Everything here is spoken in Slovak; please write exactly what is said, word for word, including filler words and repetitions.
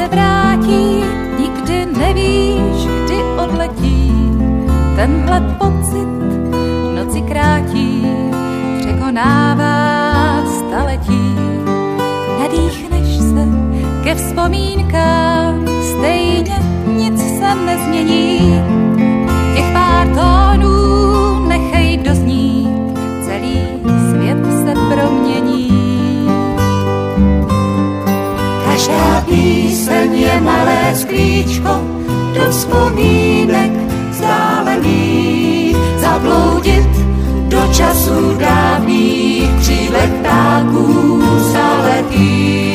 se vrátí, nikdy nevíš, kdy odletí. Tenhle pocit noci krátí, překonává staletí. Nadýchneš se ke vzpomínkám, stejně nic se nezmění. Těch pár tónů nechej doznít, celý svět se promění. Každá píseň je malé sklíčko do vzpomínek vzdálených. Zabloudit do času dávných, křídlech ptáků zaletých.